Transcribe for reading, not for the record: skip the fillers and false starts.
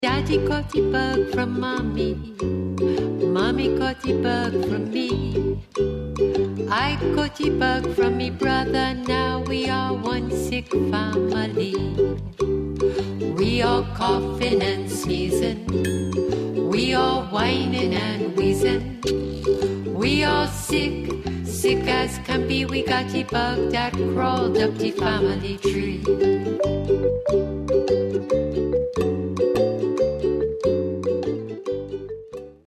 Daddy caught the bug from mommy. Mommy caught the bug from me. I caught the bug from me brother. Now we are one sick family. We all coughing and sneezing. We all whining and wheezing. We all sick, sick as can be. We got the bug that crawled up the family tree.